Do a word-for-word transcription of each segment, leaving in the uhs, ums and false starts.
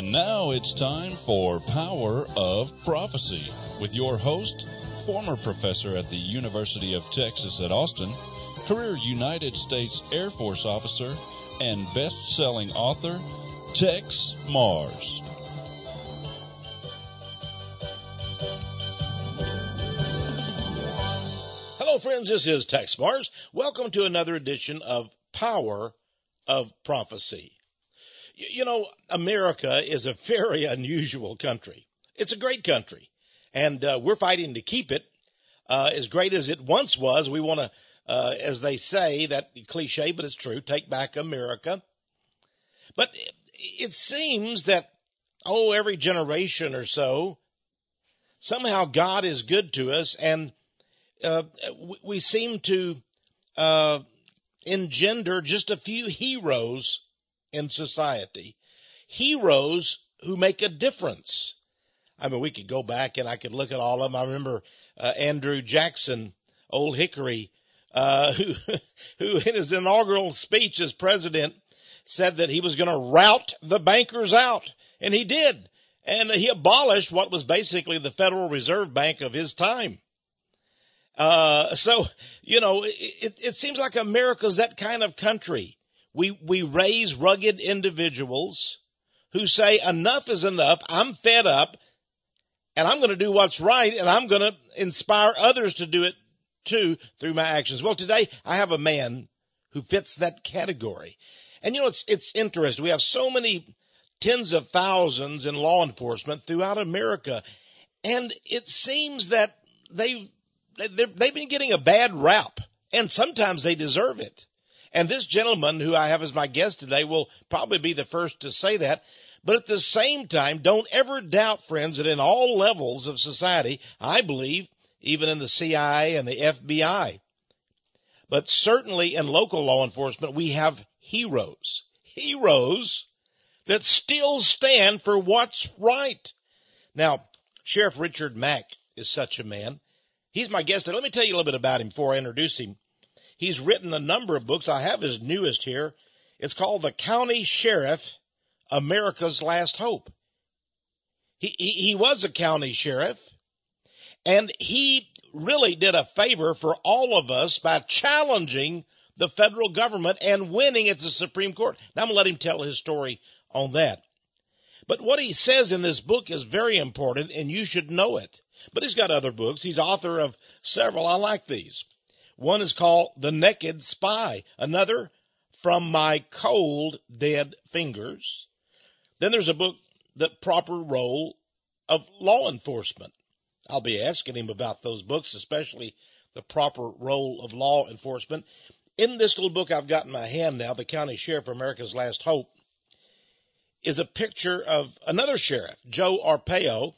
Now it's time for Power of Prophecy with your host, former professor at the University of Texas at Austin, career United States Air Force officer, and best-selling author, Tex Mars. Hello, friends. This is Tex Mars. Welcome to another edition of Power of Prophecy. You know, America is a very unusual country. It's a great country, and uh, we're fighting to keep it uh, as great as it once was. We want to, uh, as they say, that cliche, but it's true, take back America. But it, it seems that, oh, every generation or so, somehow God is good to us, and uh, we seem to uh, engender just a few heroes in society, heroes who make a difference. I mean, we could go back and I could look at all of them. I remember uh, Andrew Jackson, Old Hickory, uh, who, who in his inaugural speech as president said that he was going to rout the bankers out, and he did. And he abolished what was basically the Federal Reserve Bank of his time. Uh, so, you know, it, it, it seems like America's that kind of country. We, we raise rugged individuals who say enough is enough. I'm fed up and I'm going to do what's right, and I'm going to inspire others to do it too through my actions. Well, today I have a man who fits that category. And you know, it's, it's interesting. We have so many tens of thousands in law enforcement throughout America, and it seems that they've, they've been getting a bad rap, and sometimes they deserve it. And this gentleman who I have as my guest today will probably be the first to say that. But at the same time, don't ever doubt, friends, that in all levels of society, I believe, even in the C I A and the F B I, but certainly in local law enforcement, we have heroes, heroes that still stand for what's right. Now, Sheriff Richard Mack is such a man. He's my guest. And let me tell you a little bit about him before I introduce him. He's written a number of books. I have his newest here. It's called The County Sheriff, America's Last Hope. He, he, he was a county sheriff, and he really did a favor for all of us by challenging the federal government and winning at the Supreme Court. Now I'm going to let him tell his story on that. But what he says in this book is very important, and you should know it. But he's got other books. He's author of several. I like these. One is called The Naked Spy. Another, From My Cold, Dead Fingers. Then there's a book, The Proper Role of Law Enforcement. I'll be asking him about those books, especially The Proper Role of Law Enforcement. In this little book I've got in my hand now, The County Sheriff, America's Last Hope, is a picture of another sheriff, Joe Arpaio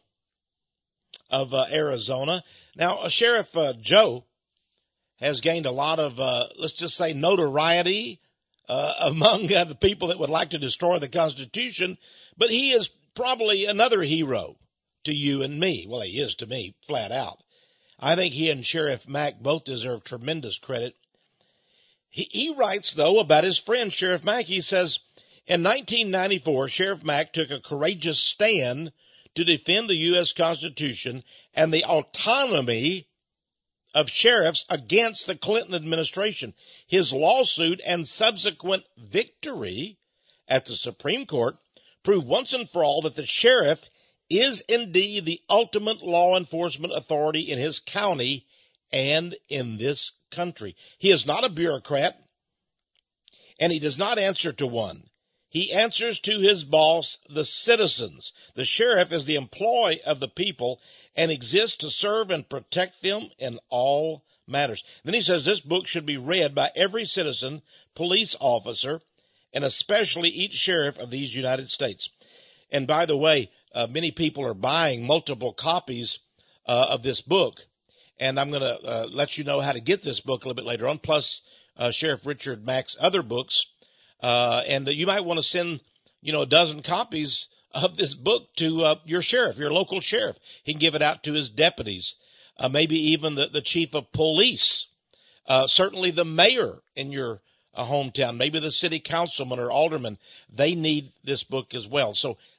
of uh, Arizona. Now, uh, Sheriff uh, Joe has gained a lot of, uh, let's just say, notoriety uh, among uh, the people that would like to destroy the Constitution, but he is probably another hero to you and me. Well, he is to me, flat out. I think he and Sheriff Mack both deserve tremendous credit. He, he writes, though, about his friend, Sheriff Mack. He says, in nineteen ninety-four, Sheriff Mack took a courageous stand to defend the U S Constitution and the autonomy of sheriffs against the Clinton administration. His lawsuit and subsequent victory at the Supreme Court proved once and for all that the sheriff is indeed the ultimate law enforcement authority in his county and in this country. He is not a bureaucrat, and he does not answer to one. He answers to his boss, the citizens. The sheriff is the employee of the people and exists to serve and protect them in all matters. Then he says this book should be read by every citizen, police officer, and especially each sheriff of these United States. And by the way, uh, many people are buying multiple copies uh, of this book. And I'm going to uh, let you know how to get this book a little bit later on, plus uh, Sheriff Richard Mack's other books. Uh, and uh, you might want to send, you know, a dozen copies of this book to uh, your sheriff, your local sheriff. He can give it out to his deputies, uh, maybe even the, the chief of police, uh, certainly the mayor in your uh, hometown, maybe the city councilman or alderman. They need this book as well. So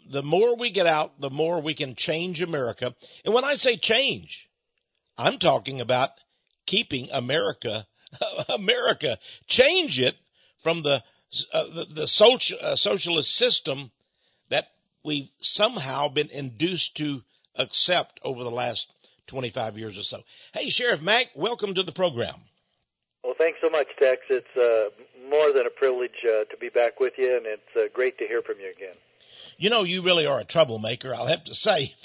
the more we get out, the more we can change America. And when I say change, I'm talking about keeping America, America, change it from the, uh, the, the social, uh, socialist system that we've somehow been induced to accept over the last twenty-five years or so. Hey, Sheriff Mack, welcome to the program. Well, thanks so much, Tex. It's uh, more than a privilege uh, to be back with you, and it's uh, great to hear from you again. You know, you really are a troublemaker, I'll have to say.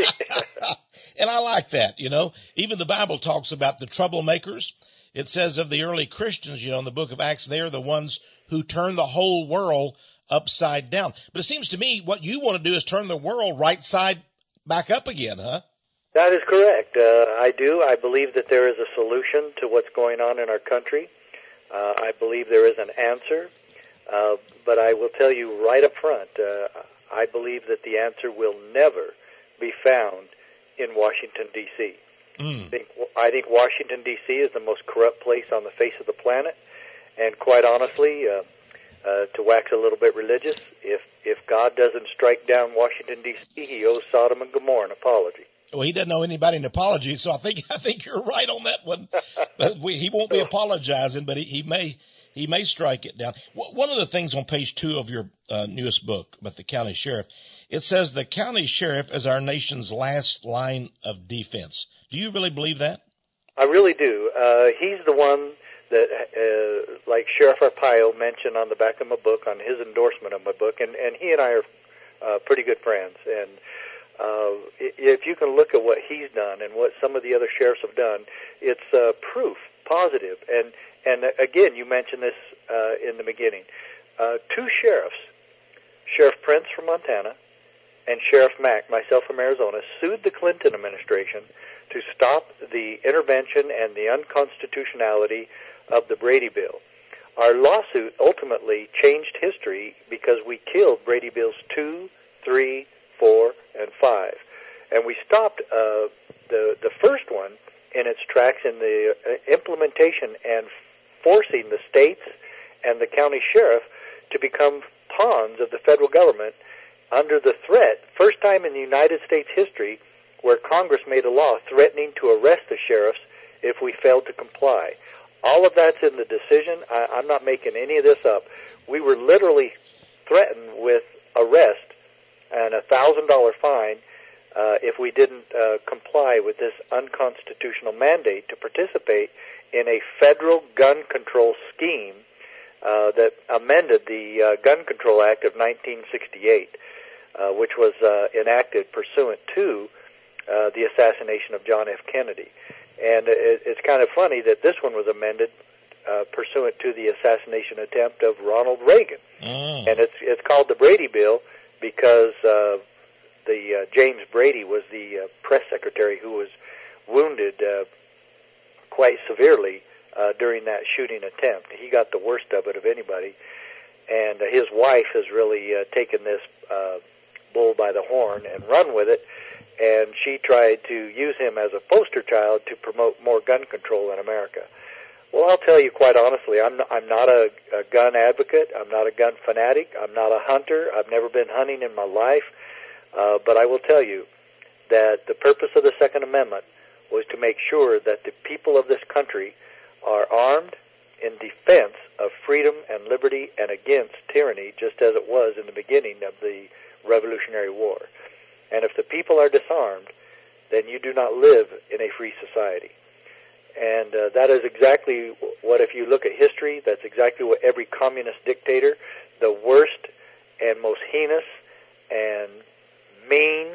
And I like that, you know. Even the Bible talks about the troublemakers. It says of the early Christians, you know, in the book of Acts, they're the ones who turn the whole world upside down. But it seems to me what you want to do is turn the world right side back up again, huh? That is correct. Uh, I do. I believe that there is a solution to what's going on in our country. Uh, I believe there is an answer. Uh, but I will tell you right up front, uh, I believe that the answer will never be found in Washington, D C Mm. I think, I think Washington, D C is the most corrupt place on the face of the planet. And quite honestly, uh, uh, to wax a little bit religious, if, if God doesn't strike down Washington, D C, he owes Sodom and Gomorrah an apology. Well, he doesn't owe anybody an apology, so I think I think you're right on that one. But we, he won't be apologizing, but he, he may he may strike it down. One of the things on page two of your uh, newest book about the county sheriff, it says the county sheriff is our nation's last line of defense. Do you really believe that? I really do. Uh, he's the one that, uh, like Sheriff Arpaio mentioned on the back of my book, on his endorsement of my book, and, and he and I are uh, pretty good friends. And uh, if you can look at what he's done and what some of the other sheriffs have done, it's uh, proof, positive. And, and again, you mentioned this uh, in the beginning. Uh, two sheriffs, Sheriff Prince from Montana and Sheriff Mack, myself from Arizona, sued the Clinton administration to stop the intervention and the unconstitutionality of the Brady Bill. Our lawsuit ultimately changed history because we killed Brady Bills two, three, four, and five. And we stopped uh, the, the first one in its tracks in the uh, implementation and forcing the states and the county sheriff to become pawns of the federal government under the threat, first time in the United States history, where Congress made a law threatening to arrest the sheriffs if we failed to comply. All of that's in the decision. I, I'm not making any of this up. We were literally threatened with arrest and a one thousand dollars fine uh, if we didn't uh, comply with this unconstitutional mandate to participate in a federal gun control scheme uh, that amended the uh, Gun Control Act of nineteen sixty-eight, uh, which was uh, enacted pursuant to Uh, the assassination of John F. Kennedy. And it, it's kind of funny that this one was amended uh, pursuant to the assassination attempt of Ronald Reagan. Mm. And it's it's called the Brady Bill because uh, the uh, James Brady was the uh, press secretary who was wounded uh, quite severely uh, during that shooting attempt. He got the worst of it of anybody. And uh, his wife has really uh, taken this uh, bull by the horn and run with it. And she tried to use him as a poster child to promote more gun control in America. Well, I'll tell you quite honestly, I'm not, I'm not a, a gun advocate. I'm not a gun fanatic. I'm not a hunter. I've never been hunting in my life. Uh, but I will tell you that the purpose of the Second Amendment was to make sure that the people of this country are armed in defense of freedom and liberty and against tyranny, just as it was in the beginning of the Revolutionary War. And if the people are disarmed, then you do not live in a free society. And uh, that is exactly what, if you look at history, that's exactly what every communist dictator, the worst and most heinous and mean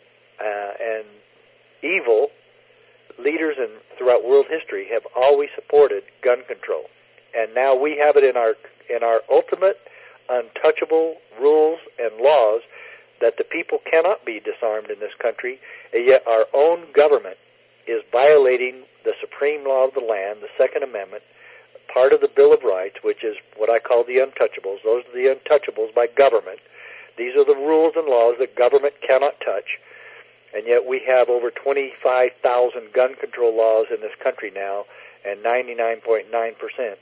uh, and evil leaders in, throughout world history have always supported gun control. And now we have it in our in our ultimate untouchable rules and laws that the people cannot be disarmed in this country, and yet our own government is violating the supreme law of the land, the Second Amendment, part of the Bill of Rights, which is what I call the untouchables. Those are the untouchables by government. These are the rules and laws that government cannot touch, and yet we have over twenty-five thousand gun control laws in this country now, and ninety-nine point nine percent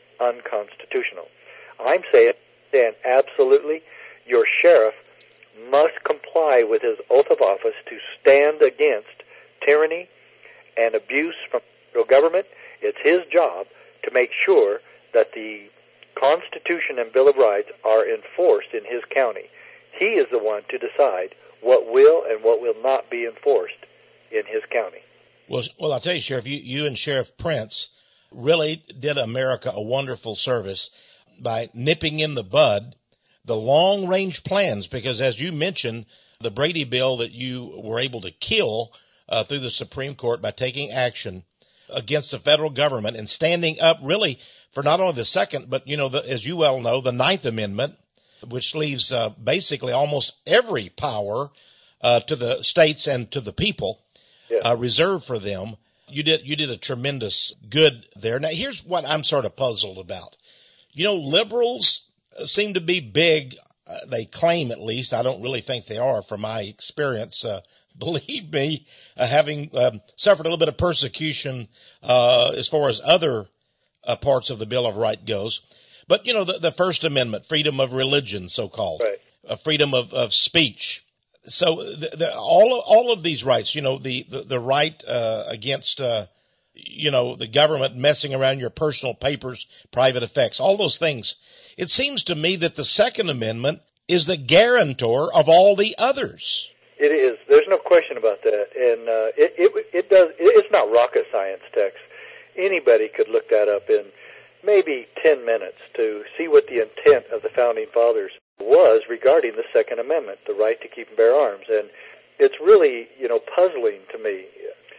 unconstitutional. I'm saying, Dan, absolutely, your sheriff must comply comply with his oath of office to stand against tyranny and abuse from the federal government. It's his job to make sure that the Constitution and Bill of Rights are enforced in his county. He is the one to decide what will and what will not be enforced in his county. Well, well, I'll tell you, Sheriff, you, you and Sheriff Prince really did America a wonderful service by nipping in the bud the long-range plans, because as you mentioned, the Brady bill that you were able to kill uh, through the Supreme Court by taking action against the federal government and standing up really for not only the second, but, you know, the, as you well know, the Ninth Amendment, which leaves uh, basically almost every power uh, to the states and to the people. Yeah. Uh, reserved for them. You did, you did a tremendous good there. Now here's what I'm sort of puzzled about. You know, liberals seem to be big. Uh, they claim, at least. I don't really think they are from my experience. Uh, believe me, uh, having um, suffered a little bit of persecution, uh, as far as other uh, parts of the Bill of Rights goes. But, you know, the, the First Amendment, freedom of religion, so-called, right. uh, freedom of, of speech. So the, the, all all of these rights, you know, the the, the right uh, against, uh, you know, the government messing around your personal papers, private effects, all those things. It seems to me that the Second Amendment is the guarantor of all the others. It is. There's no question about that, and uh, it, it it does. It's not rocket science, Tex. Anybody could look that up in maybe ten minutes to see what the intent of the Founding Fathers was regarding the Second Amendment, the right to keep and bear arms. And it's really, you know, puzzling to me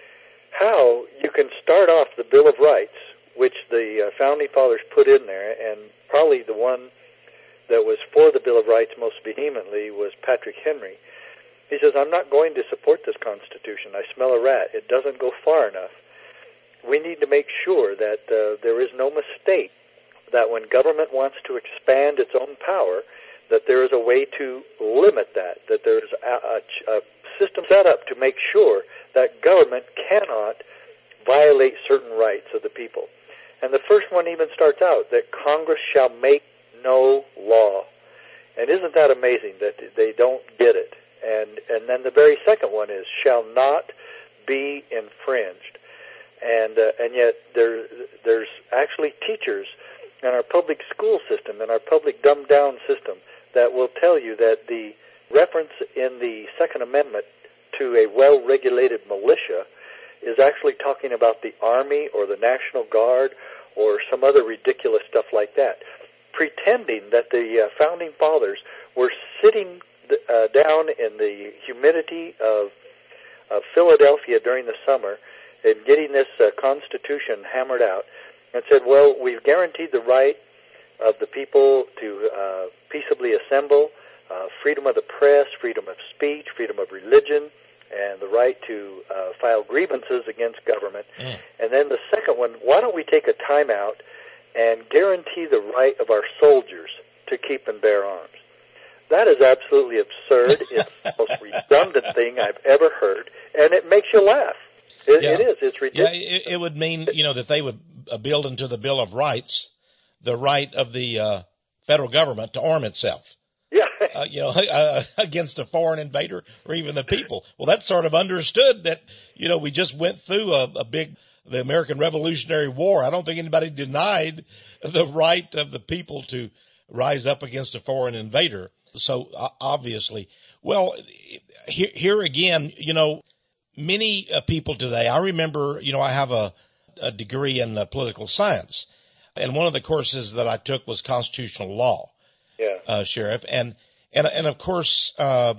how you can start off the Bill of Rights, which the uh, Founding Fathers put in there, and probably the one that was for the Bill of Rights most vehemently was Patrick Henry. He says, I'm not going to support this Constitution. I smell a rat. It doesn't go far enough. We need to make sure that uh, there is no mistake that when government wants to expand its own power, that there is a way to limit that, that there's a, a, a system set up to make sure that government cannot violate certain rights of the people. And the first one even starts out, that Congress shall make no law. And isn't that amazing that they don't get it? And and then the very second one is, shall not be infringed. And uh, and yet there there's actually teachers in our public school system, in our public dumbed-down system, that will tell you that the reference in the Second Amendment to a well-regulated militia is actually talking about the Army or the National Guard or some other ridiculous stuff like that, pretending that the uh, Founding Fathers were sitting uh, down in the humidity of, of Philadelphia during the summer and getting this uh, Constitution hammered out and said, well, we've guaranteed the right of the people to uh, peaceably assemble, uh, freedom of the press, freedom of speech, freedom of religion, and the right to uh, file grievances against government. Mm. And then the second one, why don't we take a timeout and guarantee the right of our soldiers to keep and bear arms? That is absolutely absurd. It's the most redundant thing I've ever heard, and it makes you laugh. It, yeah. it is. It's ridiculous. Yeah, it, it would mean, you know, that they would build into the Bill of Rights the right of the uh, federal government to arm itself. Yeah. uh, you know, uh, against a foreign invader or even the people. Well, that's sort of understood that, you know, we just went through a, a big, the American Revolutionary War. I don't think anybody denied the right of the people to rise up against a foreign invader. So uh, obviously, well, here, here again, you know, many uh, people today, I remember, you know, I have a, a degree in uh, political science, and one of the courses that I took was constitutional law. Yeah. Uh, Sheriff. And, and, and of course, uh,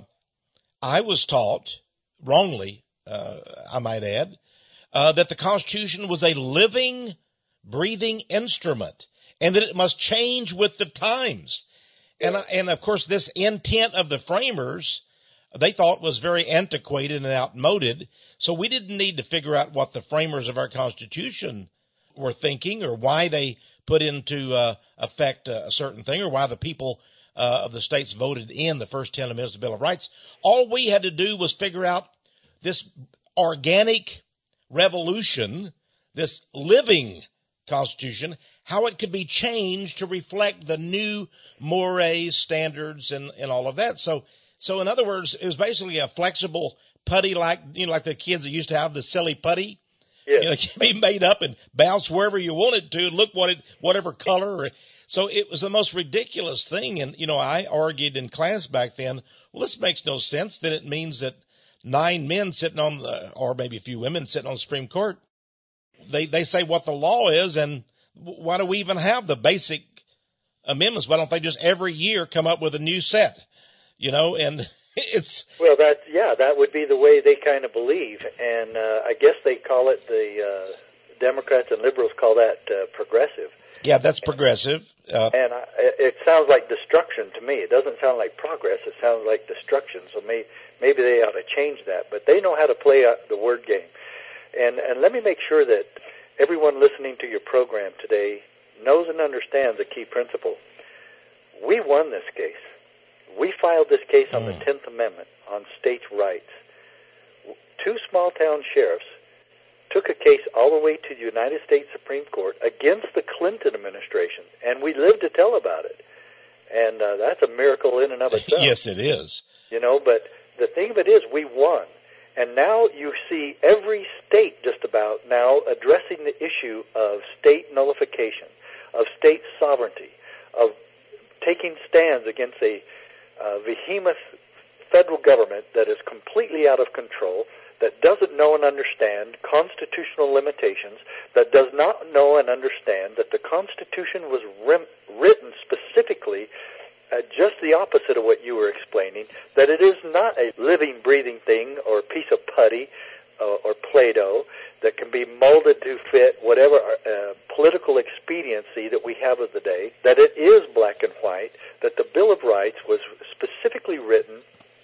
I was taught wrongly, uh, I might add, uh, that the Constitution was a living, breathing instrument and that it must change with the times. And, yeah. and of course, this intent of the framers, they thought was very antiquated and outmoded. So we didn't need to figure out what the framers of our Constitution were thinking or why they put into uh, effect uh, a certain thing or why the people uh, of the states voted in the first ten amendments of the Bill of Rights. All we had to do was figure out this organic revolution, this living Constitution, how it could be changed to reflect the new mores, standards, and, and all of that. So So in other words, it was basically a flexible putty, like, you know, like the kids that used to have the silly putty. Yes. You know, it can be made up and bounce wherever you want it to, look what it, whatever color. So it was the most ridiculous thing. And, you know, I argued in class back then, well, this makes no sense. Then it means that nine men sitting on the, or maybe a few women sitting on the Supreme Court, they, they say what the law is, and why do we even have the basic amendments? Why don't they just every year come up with a new set, you know, and it's. Well, that, yeah, that would be the way they kind of believe. And, uh, I guess they call it the, uh, Democrats and liberals call that, uh, progressive. Yeah, that's progressive. Uh, and I, it sounds like destruction to me. It doesn't sound like progress. It sounds like destruction. So may, maybe they ought to change that. But they know how to play the word game. And, and let me make sure that everyone listening to your program today knows and understands a key principle. We won this case. We filed this case on the tenth Amendment on states' rights. Two small-town sheriffs took a case all the way to the United States Supreme Court against the Clinton administration, and we lived to tell about it. And uh, that's a miracle in and of itself. Yes, it is. You know, but the thing of it is, we won. And now you see every state just about now addressing the issue of state nullification, of state sovereignty, of taking stands against a uh, behemoth federal government that is completely out of control, that doesn't know and understand constitutional limitations, that does not know and understand that the Constitution was rim- written specifically uh, just the opposite of what you were explaining, that it is not a living, breathing thing or a piece of putty uh, or Play-Doh that can be molded to fit whatever uh, political expediency that we have of the day, that it is black and white, that the Bill of Rights was specifically written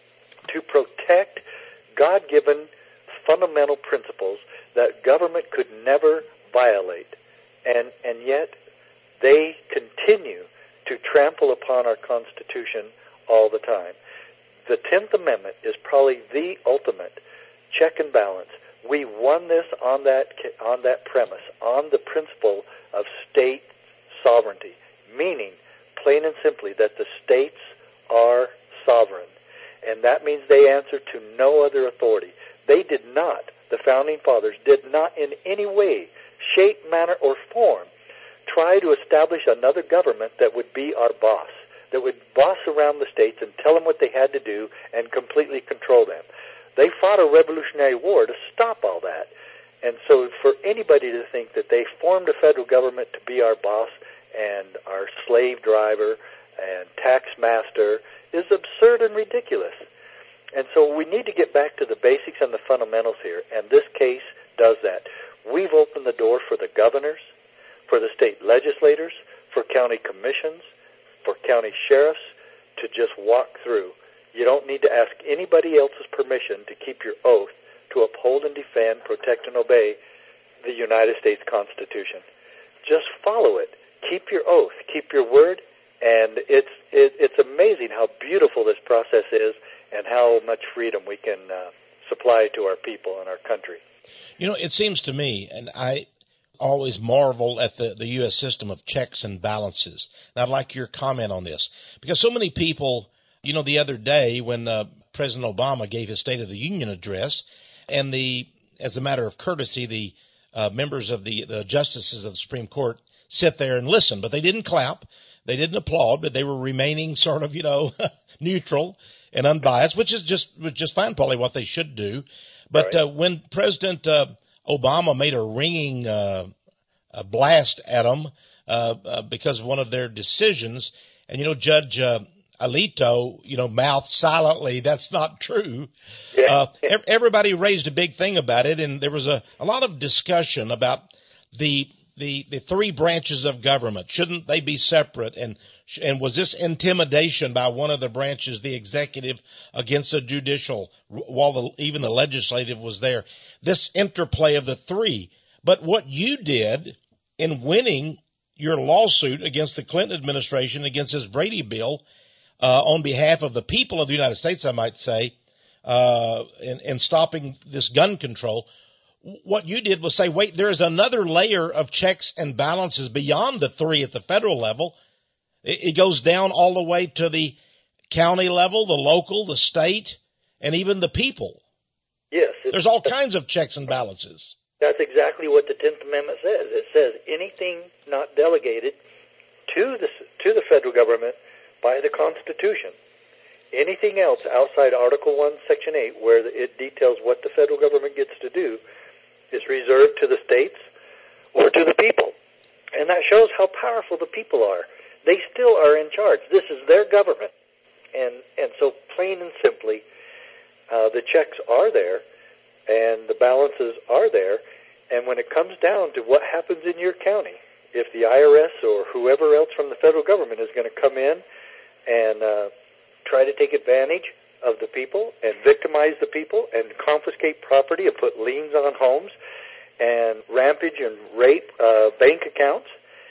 to protect God-given fundamental principles that government could never violate. And, and yet they continue to trample upon our Constitution all the time. The tenth Amendment is probably the ultimate check and balance. We won this on that, on that premise, on the principle of state sovereignty, meaning, plain and simply, that the states are sovereign. And that means they answer to no other authority. They did not, the Founding Fathers did not in any way, shape, manner, or form try to establish another government that would be our boss, that would boss around the states and tell them what they had to do and completely control them. They fought a Revolutionary War to stop all that. And so for anybody to think that they formed a federal government to be our boss and our slave driver and tax master is absurd and ridiculous. And so we need to get back to the basics and the fundamentals here, and this case does that. We've opened the door for the governors, for the state legislators, for county commissions, for county sheriffs to just walk through. You don't need to ask anybody else's permission to keep your oath to uphold and defend, protect, and obey the United States Constitution. Just follow it. Keep your oath. Keep your word. And it's it, it's amazing how beautiful this process is and how much freedom we can uh, supply to our people and our country. You know, it seems to me, and I always marvel at the, the U S system of checks and balances. And I'd like your comment on this. Because so many people, you know, the other day when uh, President Obama gave his State of the Union address, and the, as a matter of courtesy, the uh, members of the, the justices of the Supreme Court sit there and listen, but they didn't clap. They didn't applaud, but they were remaining sort of, you know, neutral and unbiased, which is just, which is fine, probably what they should do. But, right. uh, when President, uh, Obama made a ringing, uh, a blast at them, uh, uh, because of one of their decisions, and, you know, Judge, uh, Alito, you know, mouthed silently, that's not true. Yeah. Uh, ev- everybody raised a big thing about it, and there was a, a lot of discussion about the, the, the three branches of government. Shouldn't they be separate? And, and was this intimidation by one of the branches, the executive, against the judicial, while the, even the legislative was there? This interplay of the three. But what you did in winning your lawsuit against the Clinton administration, against this Brady bill, uh, on behalf of the people of the United States, I might say, uh, in, in stopping this gun control, what you did was say, wait, there's another layer of checks and balances beyond the three at the federal level. It, it goes down all the way to the county level, the local, the state, and even the people. Yes. There's all kinds of checks and balances. That's exactly what the tenth Amendment says. It says anything not delegated to the, to the federal government by the Constitution, anything else outside Article one, Section eight, where it details what the federal government gets to do, is reserved to the states or to the people. And that shows how powerful the people are. They still are in charge. This is their government. And and so plain and simply, uh, the checks are there and the balances are there. And when it comes down to what happens in your county, if the I R S or whoever else from the federal government is going to come in and uh, try to take advantage of the people and victimize the people and confiscate property and put liens on homes and rampage and rape uh, bank accounts,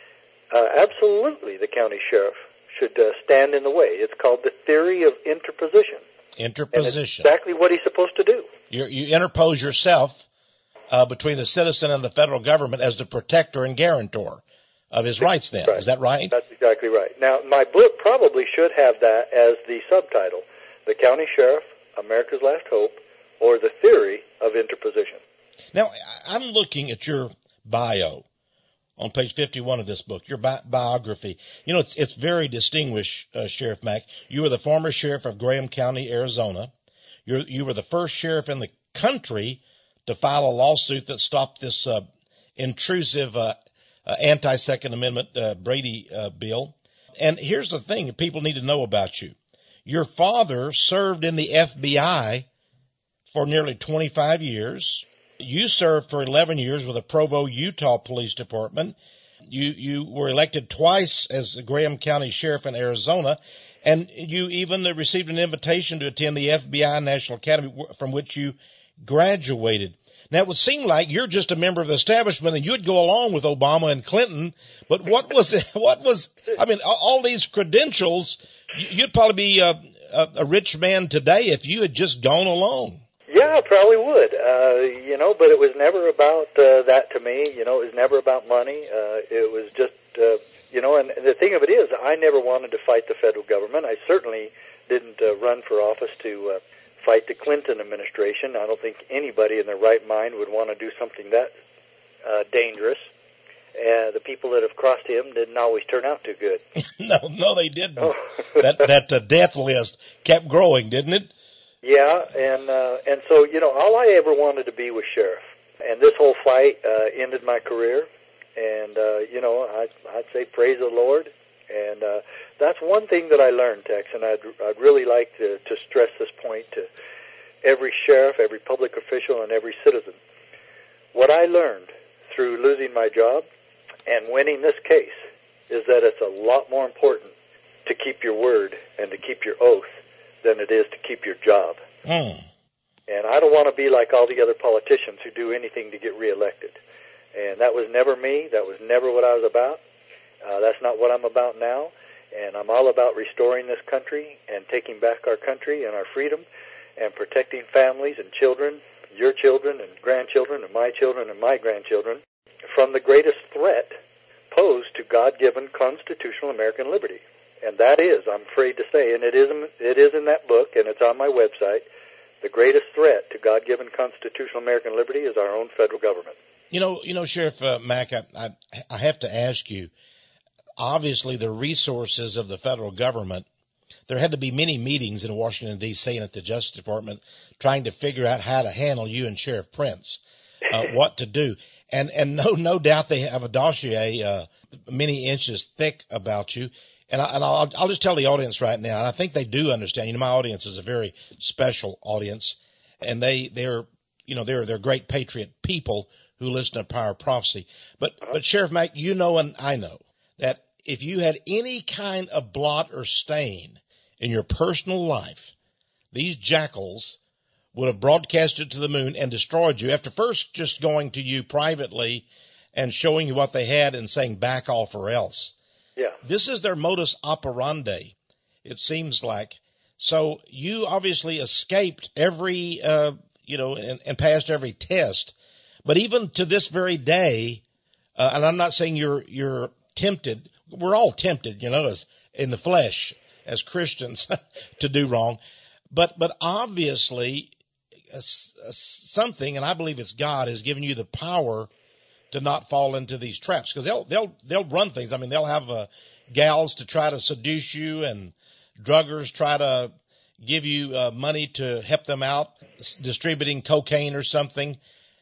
uh, absolutely the county sheriff should uh, stand in the way. It's called the theory of interposition. Interposition. And it's exactly what he's supposed to do. You, you interpose yourself uh, between the citizen and the federal government as the protector and guarantor of his rights then. Right. Is that right? That's exactly right. Now, my book probably should have that as the subtitle, The County Sheriff, America's Last Hope, or The Theory of Interposition. Now, I'm looking at your bio on page fifty-one of this book, your bi- biography. You know, it's it's very distinguished, uh, Sheriff Mack. You were the former sheriff of Graham County, Arizona. You're, you were the first sheriff in the country to file a lawsuit that stopped this uh, intrusive uh, uh, anti-Second Amendment uh, Brady uh, bill. And here's the thing that people need to know about you. Your father served in the F B I for nearly twenty-five years. You served for eleven years with the Provo, Utah Police Department. You you were elected twice as the Graham County Sheriff in Arizona, and you even received an invitation to attend the F B I National Academy from which you graduated. Now, it would seem like you're just a member of the establishment and you'd go along with Obama and Clinton, but what was it, what was, I mean, all these credentials, you'd probably be a, a, a rich man today if you had just gone along. Yeah, I probably would, uh, you know, but it was never about uh, that to me. You know, it was never about money. Uh, it was just, uh, you know, and the thing of it is, I never wanted to fight the federal government. I certainly didn't uh, run for office to uh, fight the Clinton administration. I don't think anybody in their right mind would want to do something that uh, dangerous. Uh, the people that have crossed him didn't always turn out too good. no, no, they didn't. Oh. that that uh, death list kept growing, didn't it? Yeah, and uh, and so, you know, all I ever wanted to be was sheriff. And this whole fight uh, ended my career. And, uh, you know, I'd, I'd say praise the Lord. And uh, that's one thing that I learned, Tex, and I'd, I'd really like to, to stress this point to every sheriff, every public official, and every citizen. What I learned through losing my job and winning this case is that it's a lot more important to keep your word and to keep your oath than it is to keep your job. Mm. And I don't want to be like all the other politicians who do anything to get reelected. And that was never me. That was never what I was about. Uh, that's not what I'm about now. And I'm all about restoring this country and taking back our country and our freedom and protecting families and children, your children and grandchildren and my children and my grandchildren, from the greatest threat posed to God-given constitutional American liberty. And that is, I'm afraid to say, and it is, it is in that book, and it's on my website, the greatest threat to God-given constitutional American liberty is our own federal government. You know, you know, Sheriff uh, Mack, I, I, I have to ask you, obviously the resources of the federal government, there had to be many meetings in Washington, D C and at the Justice Department trying to figure out how to handle you and Sheriff Prince, uh, what to do. And, and no, no doubt they have a dossier, uh, many inches thick about you. And, I, and I'll, I'll just tell the audience right now, and I think they do understand. You know, my audience is a very special audience, and they, they're, you know, they're, they're great patriot people who listen to Power of Prophecy. But, but Sheriff Mack, you know, and I know that if you had any kind of blot or stain in your personal life, these jackals would have broadcasted to the moon and destroyed you after first just going to you privately and showing you what they had and saying back off or else. Yeah. This is their modus operandi, it seems like. So you obviously escaped every, uh, you know, and, and passed every test. But even to this very day, uh, and I'm not saying you're, you're tempted. We're all tempted, you know, as in the flesh. as Christians to do wrong. But, but obviously uh, uh, something, and I believe it's God, has given you the power to not fall into these traps, because they'll, they'll, they'll run things. I mean, they'll have, uh, gals to try to seduce you, and druggers try to give you, uh, money to help them out distributing cocaine or something.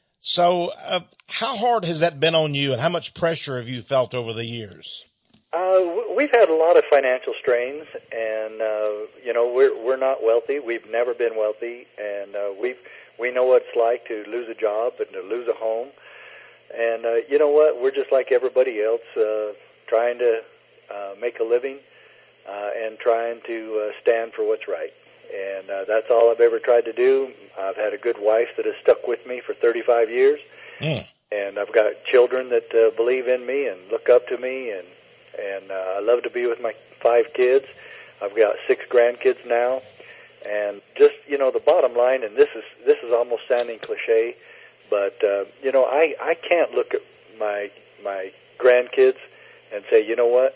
So, uh, how hard has that been on you, and how much pressure have you felt over the years? Uh, we've had a lot of financial strains, and, uh, you know, we're, we're not wealthy. We've never been wealthy, and, uh, we've, we know what it's like to lose a job and to lose a home. And, uh, you know what? We're just like everybody else, uh, trying to, uh, make a living, uh, and trying to, uh, stand for what's right. And, uh, that's all I've ever tried to do. I've had a good wife that has stuck with me for thirty-five years. Mm. And I've got children that, uh, believe in me and look up to me, and, and, uh, I love to be with my five kids. I've got six grandkids now. And just, you know, the bottom line, and this is, this is almost sounding cliche, but, uh, you know, I, I can't look at my, my grandkids and say, you know what,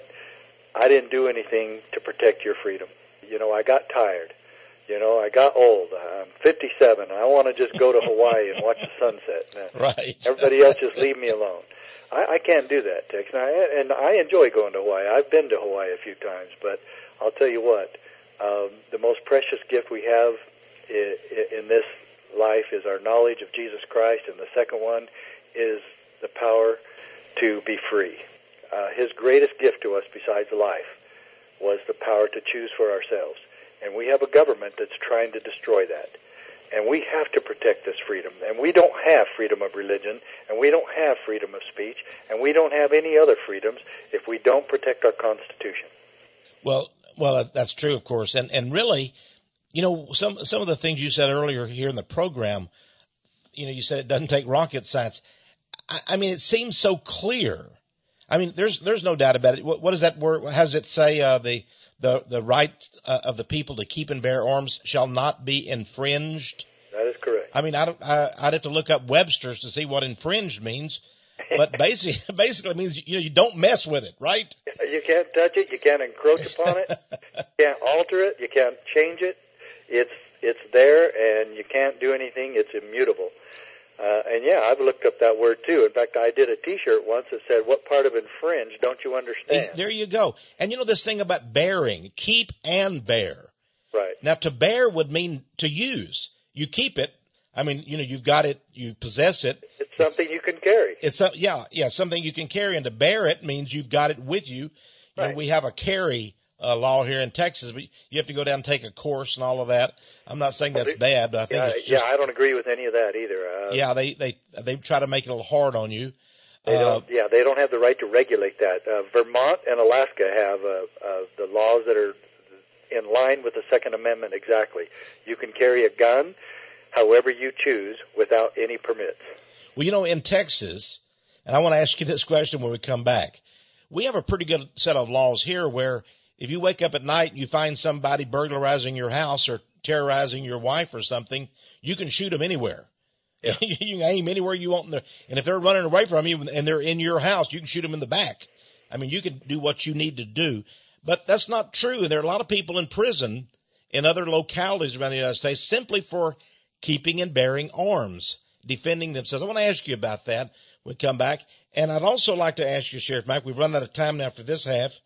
I didn't do anything to protect your freedom. You know, I got tired. You know, I got old. I'm fifty-seven. I want to just go to Hawaii and watch the sunset. Now, right. Everybody else just leave me alone. I, I can't do that, Tex. And I, and I enjoy going to Hawaii. I've been to Hawaii a few times, but I'll tell you what, um, the most precious gift we have in, in this life is our knowledge of Jesus Christ, and the second one is the power to be free. Uh, his greatest gift to us besides life was the power to choose for ourselves. And we have a government that's trying to destroy that. And we have to protect this freedom. And we don't have freedom of religion, and we don't have freedom of speech, and we don't have any other freedoms if we don't protect our Constitution. Well, well, that's true, of course. And, and really, you know, some, some of the things you said earlier here in the program, you know, you said it doesn't take rocket science. I, I mean, it seems so clear. I mean, there's, there's no doubt about it. What, what does that word, how does it say, uh, the, the, the rights uh, of the people to keep and bear arms shall not be infringed? That is correct. I mean, I don't, I, I'd have to look up Webster's to see what infringed means, but basically, basically it means, you know, you don't mess with it, right? You can't touch it. You can't encroach upon it. You can't alter it. You can't change it. It's, it's there, and you can't do anything. It's immutable. Uh, and yeah, I've looked up that word too. In fact, I did a T-shirt once that said, "What part of infringe don't you understand?" There you go. And you know this thing about bearing, keep and bear. Right. Now, to bear would mean to use. You keep it. I mean, you know, you've got it, you possess it. It's something it's, you can carry. It's a, yeah, yeah, something you can carry. And to bear it means you've got it with you. You right. know, we have a carry uh, law here in Texas, but you have to go down and take a course and all of that. I'm not saying that's bad, but I think yeah, it's just. Yeah, I don't agree with any of that either. Uh, yeah, they, they, they try to make it a little hard on you. They uh, don't, yeah, they don't have the right to regulate that. Uh, Vermont and Alaska have, uh, uh, the laws that are in line with the Second Amendment exactly. You can carry a gun however you choose without any permits. Well, you know, in Texas, and I want to ask you this question when we come back, we have a pretty good set of laws here where if you wake up at night and you find somebody burglarizing your house or terrorizing your wife or something, you can shoot them anywhere. Yeah. You can aim anywhere you want. And if they're running away from you and they're in your house, you can shoot them in the back. I mean, you can do what you need to do. But that's not true. And there are a lot of people in prison in other localities around the United States simply for keeping and bearing arms, defending themselves. I want to ask you about that when we come back. And I'd also like to ask you, Sheriff Mack, we've run out of time now for this half.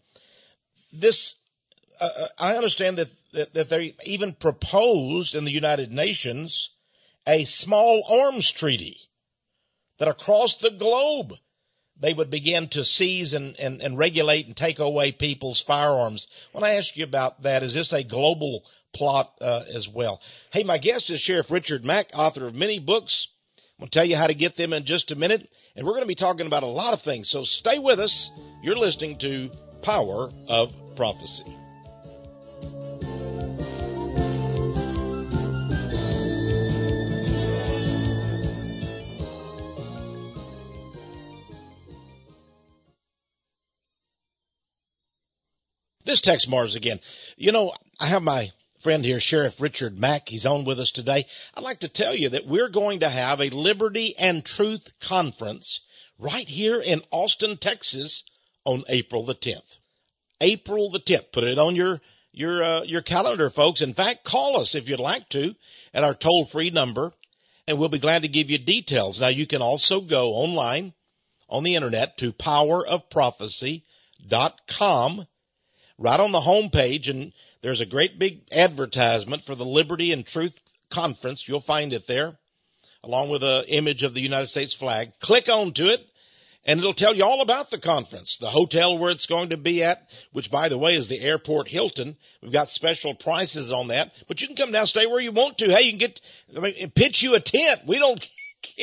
This, uh, I understand that, that, that they even proposed in the United Nations a small arms treaty that across the globe they would begin to seize and, and, and regulate and take away people's firearms. When I ask you about that, is this a global plot uh, as well? Hey, my guest is Sheriff Richard Mack, author of many books. I'm going to tell you how to get them in just a minute, and we're going to be talking about a lot of things. So stay with us. You're listening to Power of Prophecy. This text Mars again. You know, I have my friend here, Sheriff Richard Mack. He's on with us today. I'd like to tell you that we're going to have a Liberty and Truth Conference right here in Austin, Texas on April the tenth. April the tenth. Put it on your your uh, your calendar, folks. In fact, call us if you'd like to at our toll-free number, and we'll be glad to give you details. Now, you can also go online on the internet to power of prophecy dot com. Right on the home page, and there's a great big advertisement for the Liberty and Truth Conference. You'll find it there, along with an image of the United States flag. Click on to it, and it'll tell you all about the conference, the hotel where it's going to be at, which, by the way, is the Airport Hilton. We've got special prices on that, but you can come down, stay where you want to. Hey, you can get, I mean, pitch you a tent. We don't care.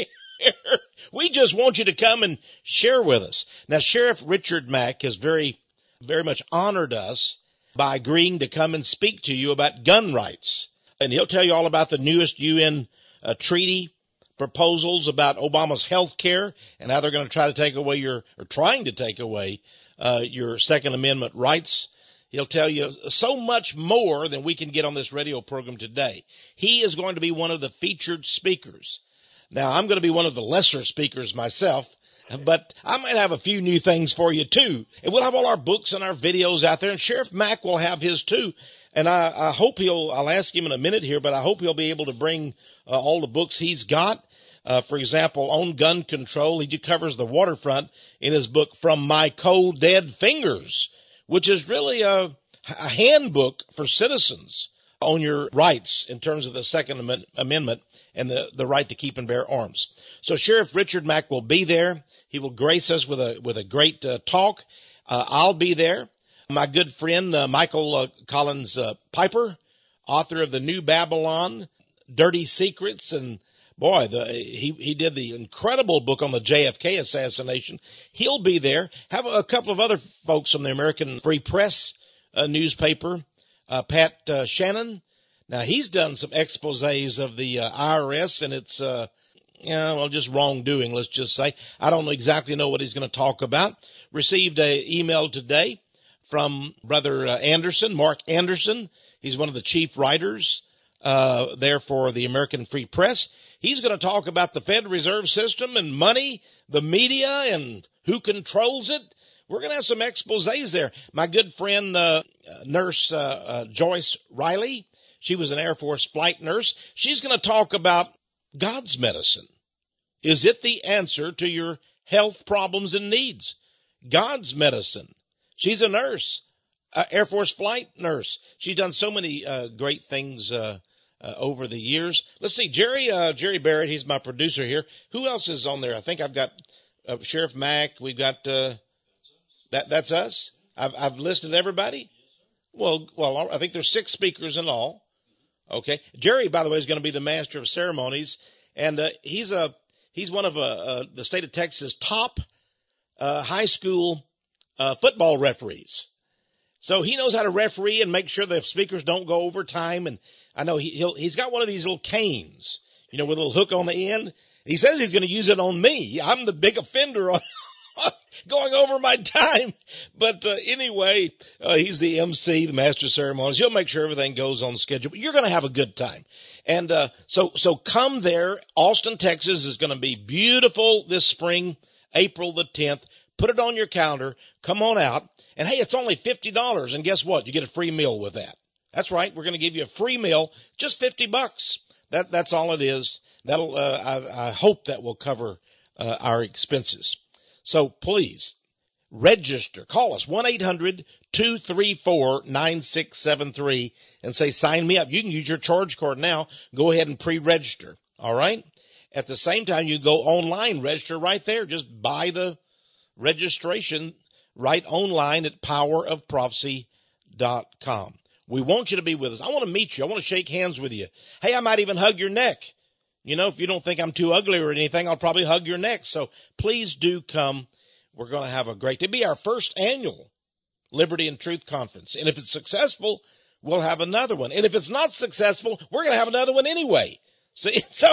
We just want you to come and share with us. Now, Sheriff Richard Mack has very very much honored us by agreeing to come and speak to you about gun rights. And he'll tell you all about the newest U N uh, treaty proposals about Obama's health care and how they're going to try to take away your, or trying to take away uh, your Second Amendment rights. He'll tell you so much more than we can get on this radio program today. He is going to be one of the featured speakers. Now, I'm going to be one of the lesser speakers myself, but I might have a few new things for you too. And we'll have all our books and our videos out there, and Sheriff Mack will have his too. And I, I hope he'll, I'll ask him in a minute here, but I hope he'll be able to bring uh, all the books he's got. Uh, for example, on gun control, he covers the waterfront in his book, From My Cold Dead Fingers, which is really a, a handbook for citizens on your rights in terms of the Second Amendment and the, the right to keep and bear arms. So Sheriff Richard Mack will be there. He will grace us with a, with a great uh, talk. Uh, I'll be there. My good friend, uh, Michael uh, Collins uh, Piper, author of The New Babylon, Dirty Secrets, and boy, the, he, he did the incredible book on the J F K assassination. He'll be there. Have a, a couple of other folks from the American Free Press uh, newspaper. Uh, Pat uh, Shannon. Now, he's done some exposés of the uh, I R S, and it's, uh, yeah, well, just wrongdoing, let's just say. I don't exactly know what he's going to talk about. Received an email today from Brother uh, Anderson, Mark Anderson. He's one of the chief writers uh there for the American Free Press. He's going to talk about the Federal Reserve System and money, the media, and who controls it. We're going to have some exposés there. My good friend, uh, nurse, uh, uh, Joyce Riley, she was an Air Force flight nurse. She's going to talk about God's medicine. Is it the answer to your health problems and needs? God's medicine. She's a nurse, uh, Air Force flight nurse. She's done so many, uh, great things, uh, uh, over the years. Let's see, Jerry, uh, Jerry Barrett, he's my producer here. Who else is on there? I think I've got, uh, Sheriff Mack. We've got, uh, That, that's us? I've, I've listed everybody? Well, well, I think there's six speakers in all. Okay. Jerry, by the way, is going to be the master of ceremonies. And, uh, he's a, he's one of, uh, uh the state of Texas top, uh, high school, uh, football referees. So he knows how to referee and make sure the speakers don't go over time. And I know he, he'll, he's got one of these little canes, you know, with a little hook on the end. He says he's going to use it on me. I'm the big offender on going over my time. But uh, anyway, uh, he's the M C, the master of ceremonies. He'll make sure everything goes on schedule. But you're going to have a good time. And uh, so so come there. Austin, Texas is going to be beautiful this spring, April the tenth. Put it on your calendar. Come on out. And, hey, it's only fifty dollars. And guess what? You get a free meal with that. That's right. We're going to give you a free meal, just fifty bucks. That, that's all it is. That'll uh, I, I hope that will cover uh, our expenses. So please register. Call us one eight hundred two three four nine six seven three and say, sign me up. You can use your charge card now. Go ahead and pre-register. All right. At the same time, you go online, register right there. Just buy the registration right online at power of prophecy dot com. We want you to be with us. I want to meet you. I want to shake hands with you. Hey, I might even hug your neck. You know, if you don't think I'm too ugly or anything, I'll probably hug your neck. So please do come. We're going to have a great day. It'll be our first annual Liberty and Truth Conference. And if it's successful, we'll have another one. And if it's not successful, we're going to have another one anyway. See, so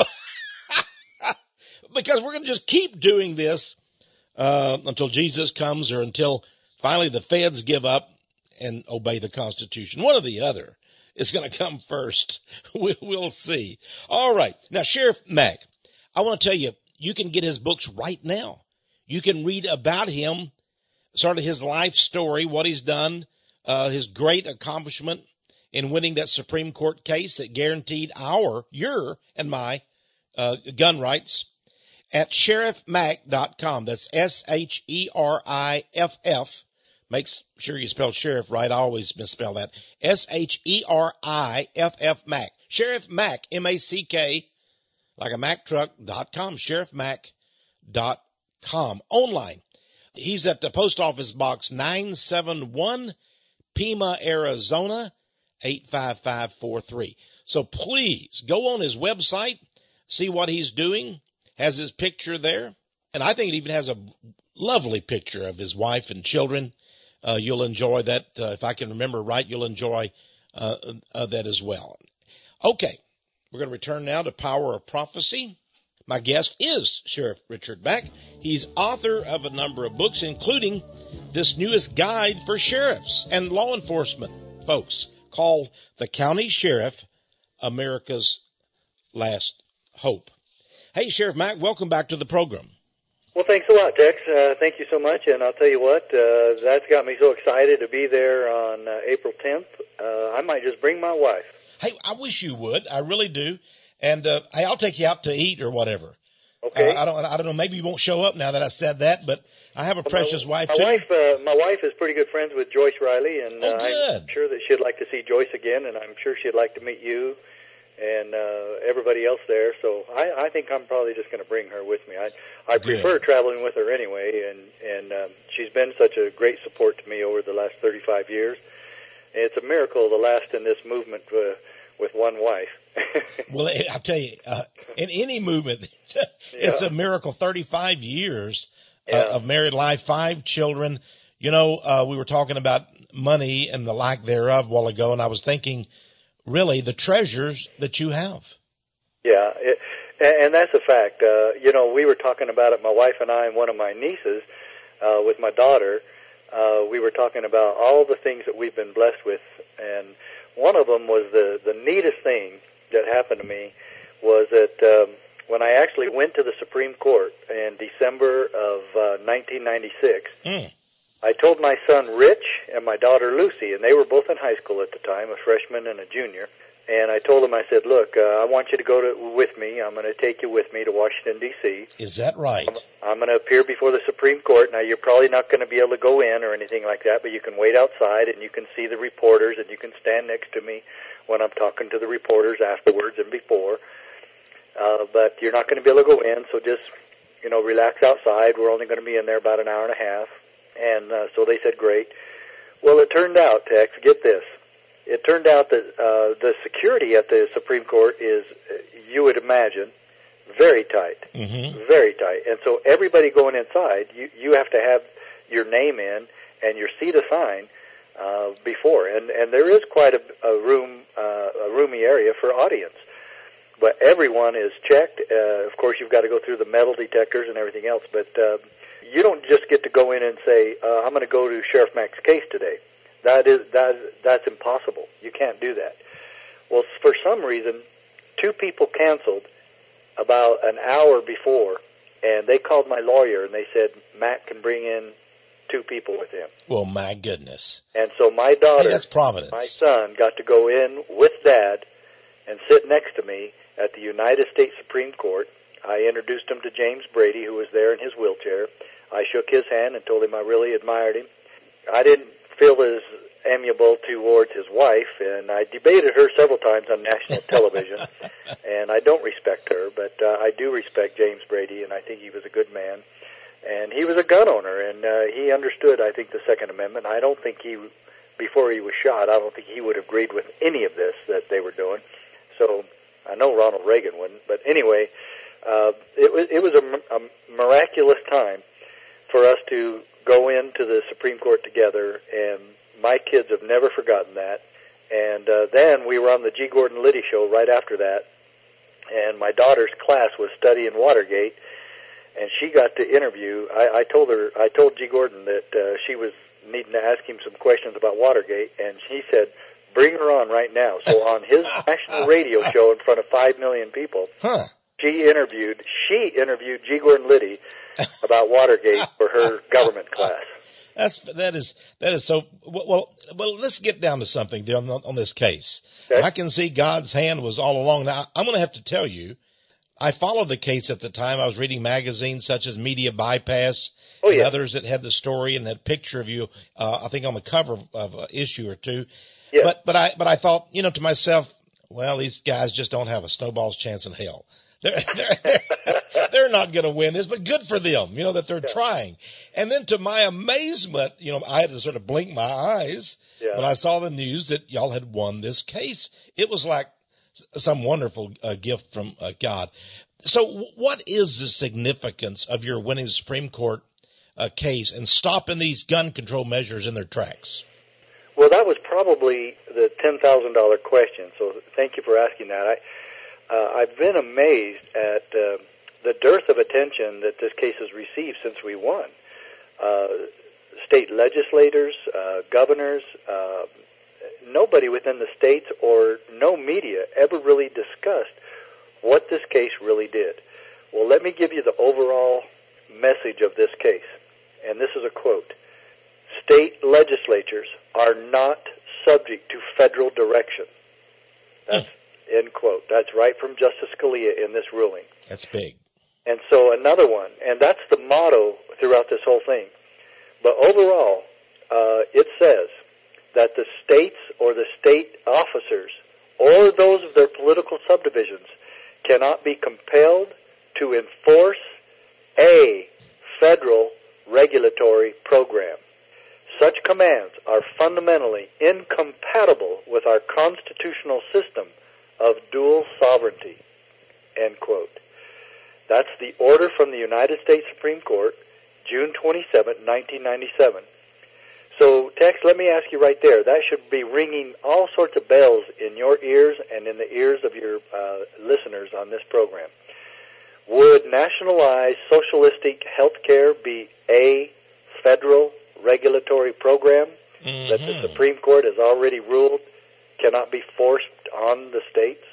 because we're going to just keep doing this uh, until Jesus comes or until finally the feds give up and obey the Constitution. One or the other is going to come first. We'll see. All right. Now, Sheriff Mack, I want to tell you, you can get his books right now. You can read about him, sort of his life story, what he's done, uh, his great accomplishment in winning that Supreme Court case that guaranteed our, your, and my uh, gun rights at sheriff mack dot com. That's S H E R I F F. Make sure you spell sheriff right. I always misspell that. S H E R I F F Mac. Sheriff Mack, M A C K, like a Mack truck, dot com. sheriff mack dot com. Online. He's at the Post Office Box nine seven one, Pima, Arizona, eight five five four three. So please go on his website, see what he's doing. Has his picture there. And I think it even has a lovely picture of his wife and children. Uh, you'll enjoy that. Uh, if I can remember right, you'll enjoy uh, uh, that as well. Okay, we're going to return now to Power of Prophecy. My guest is Sheriff Richard Mack. He's author of a number of books, including this newest guide for sheriffs and law enforcement folks called The County Sheriff, America's Last Hope. Hey, Sheriff Mack, welcome back to the program. Well, thanks a lot, Tex. Uh, thank you so much. And I'll tell you what, uh, that's got me so excited to be there on uh, April tenth. Uh, I might just bring my wife. Hey, I wish you would. I really do. And uh, hey, I'll take you out to eat or whatever. Okay. Uh, I don't. I don't know. Maybe you won't show up now that I said that, but I have a well, precious my, wife my too. Wife, uh, my wife is pretty good friends with Joyce Riley, and oh, uh, I'm sure that she'd like to see Joyce again, and I'm sure she'd like to meet you and uh, everybody else there. So I, I think I'm probably just going to bring her with me. I I prefer Good. traveling with her anyway, and and um, she's been such a great support to me over the last thirty-five years. And it's a miracle to last in this movement uh, with one wife. Well, I tell you, uh, in any movement, it's a, yeah. it's a miracle. thirty-five years yeah. uh, of married life, five children. You know, uh, we were talking about money and the lack thereof a while ago, and I was thinking, really, the treasures that you have. Yeah, it, and that's a fact. Uh, you know, we were talking about it, my wife and I and one of my nieces uh, with my daughter. Uh, we were talking about all the things that we've been blessed with, and one of them was the, the neatest thing that happened to me was that um, when I actually went to the Supreme Court in December of uh, nineteen ninety-six, mm. I told my son Rich and my daughter Lucy, and they were both in high school at the time, a freshman and a junior, and I told them, I said, look, uh, I want you to go to, with me. I'm going to take you with me to Washington, D C Is that right? I'm, I'm going to appear before the Supreme Court. Now, you're probably not going to be able to go in or anything like that, but you can wait outside, and you can see the reporters, and you can stand next to me when I'm talking to the reporters afterwards and before. Uh, but you're not going to be able to go in, so just, you know, relax outside. We're only going to be in there about an hour and a half. And uh, so they said, great. Well, it turned out, Tex, get this. It turned out that uh, the security at the Supreme Court is, uh, you would imagine, very tight, mm-hmm. very tight. And so everybody going inside, you, you have to have your name in and your seat assigned uh, before. And, and there is quite a, a room, uh, a roomy area for audience. But everyone is checked. Uh, of course, you've got to go through the metal detectors and everything else. But uh, you don't just get to go in and say, uh, I'm going to go to Sheriff Mack's case today. That is that that's impossible. You can't do that. Well, for some reason, two people canceled about an hour before, and they called my lawyer and they said Matt can bring in two people with him. Well, my goodness. And so my daughter, hey, that's Providence. My son, got to go in with Dad and sit next to me at the United States Supreme Court. I introduced him to James Brady, who was there in his wheelchair. I shook his hand and told him I really admired him. I didn't feel as amiable towards his wife, and I debated her several times on national television, and I don't respect her, but uh, I do respect James Brady, and I think he was a good man. And he was a gun owner, and uh, he understood, I think, the Second Amendment. I don't think he, before he was shot, I don't think he would have agreed with any of this that they were doing. So I know Ronald Reagan wouldn't, but anyway, uh, it was it was a, a miraculous time for us to go into the Supreme Court together, and my kids have never forgotten that. And uh, then we were on the G. Gordon Liddy show right after that, and my daughter's class was studying Watergate, and she got to interview. I, I told her, I told G. Gordon that uh, she was needing to ask him some questions about Watergate, and he said, bring her on right now. So on his national radio show in front of five million people, huh. she interviewed, she interviewed G. Gordon Liddy about Watergate for her government class. That's that is that is so well. Well, let's get down to something on, on this case. Okay. I can see God's hand was all along. Now, I'm going to have to tell you, I followed the case at the time. I was reading magazines such as Media Bypass Oh, and yeah. others that had the story and that picture of you. Uh, I think on the cover of an issue or two. Yeah. But but I but I thought, you know, to myself, well, these guys just don't have a snowball's chance in hell. They're, they're, they're, they're not going to win this, but good for them, you know, that they're Yeah. trying. And then to my amazement, you know, I had to sort of blink my eyes Yeah. when I saw the news that y'all had won this case. It was like some wonderful uh, gift from uh, God. So w- what is the significance of your winning the Supreme Court uh, case and stopping these gun control measures in their tracks? Well, that was probably the ten thousand dollars question, so thank you for asking that. I, uh, I've been amazed at uh, the dearth of attention that this case has received since we won. Uh, state legislators, uh, governors, uh, nobody within the states or no media ever really discussed what this case really did. Well, let me give you the overall message of this case, and this is a quote. State legislatures are not subject to federal direction. That's end quote. That's right from Justice Scalia in this ruling. That's big. And so another one, and that's the motto throughout this whole thing. But overall, uh, it says that the states or the state officers or those of their political subdivisions cannot be compelled to enforce a federal regulatory program. Such commands are fundamentally incompatible with our constitutional system of dual sovereignty. End quote. That's the order from the United States Supreme Court, June twenty-seventh, nineteen ninety-seven. So, Tex, let me ask you right there. That should be ringing all sorts of bells in your ears and in the ears of your uh, listeners on this program. Would nationalized socialistic health care be a federal regulatory program Mm-hmm. that the Supreme Court has already ruled cannot be forced on the states?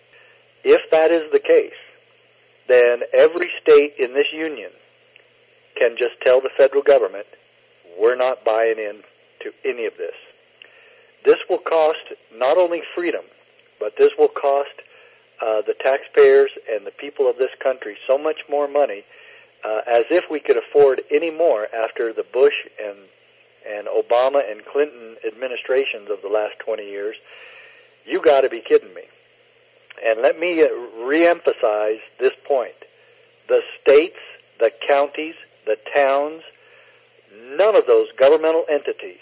If that is the case, then every state in this union can just tell the federal government, we're not buying in to any of this. This will cost not only freedom, but this will cost uh, the taxpayers and the people of this country so much more money, uh, as if we could afford any more after the Bush and and Obama and Clinton administrations of the last twenty years. You got to be kidding me. And let me uh, reemphasize this point. The states, the counties, the towns, none of those governmental entities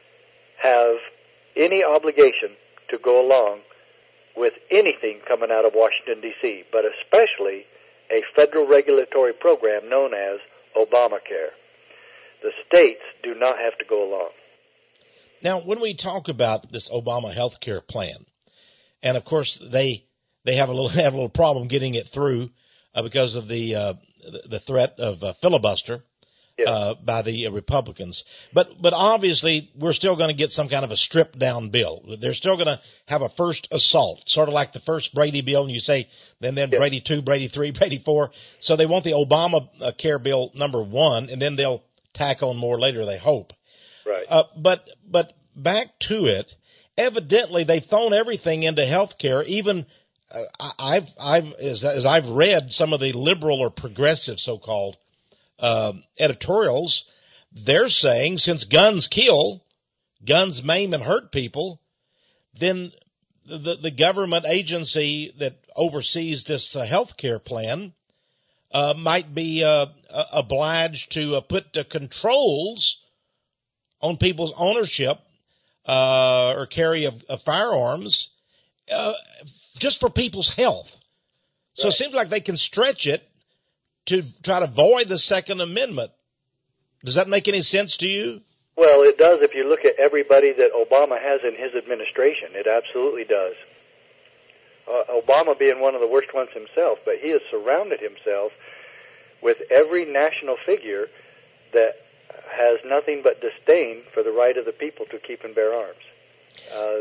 have any obligation to go along with anything coming out of Washington, D C, but especially a federal regulatory program known as Obamacare. The states do not have to go along. Now, when we talk about this Obama health care plan, and of course they they have a little have a little problem getting it through uh, because of the uh, the threat of uh, filibuster Yeah. uh, by the uh, Republicans. But but obviously we're still going to get some kind of a stripped down bill. They're still going to have a first assault, sort of like the first Brady bill, and you say then then Yeah. Brady two, Brady three, Brady four. So they want the Obama uh, care bill number one, and then they'll tack on more later, they hope. Right. Uh, but, but back to it, evidently they've thrown everything into healthcare. Even, uh, I've, I've, as, as I've read some of the liberal or progressive so-called, um, editorials, they're saying since guns kill, guns maim and hurt people, then the, the government agency that oversees this uh, healthcare plan Uh, might be uh, uh, obliged to uh, put uh, controls on people's ownership uh, or carry of, of firearms uh, just for people's health. So Right. it seems like they can stretch it to try to void the Second Amendment. Does that make any sense to you? Well, it does if you look at everybody that Obama has in his administration. It absolutely does. Uh, Obama being one of the worst ones himself, but he has surrounded himself with every national figure that has nothing but disdain for the right of the people to keep and bear arms. Uh,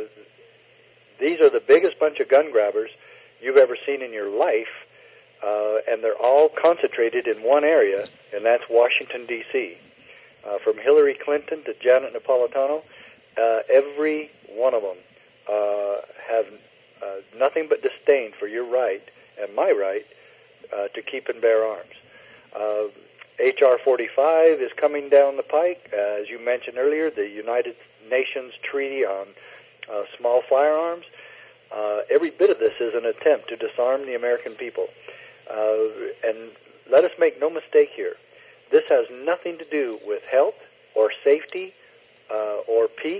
these are the biggest bunch of gun grabbers you've ever seen in your life, uh, and they're all concentrated in one area, and that's Washington, D C uh, from Hillary Clinton to Janet Napolitano, uh, every one of them uh, have uh, nothing but disdain for your right and my right uh, to keep and bear arms. Uh, H R forty-five is coming down the pike. Uh, as you mentioned earlier, the United Nations Treaty on uh, Small Firearms. Uh, every bit of this is an attempt to disarm the American people. Uh, and let us make no mistake here. This has nothing to do with health or safety uh, or peace